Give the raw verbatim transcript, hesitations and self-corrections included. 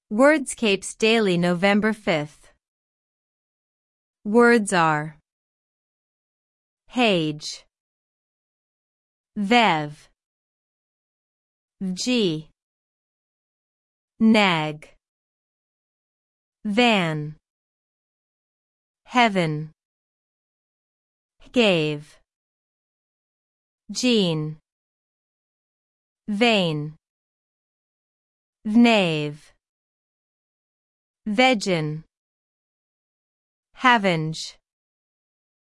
Wordscapes Daily November fifth. Words are Hage, Vev, Vg, Nag, Van, Heaven, Gave, Gene, Vein, Vnave, Vegin, Havange.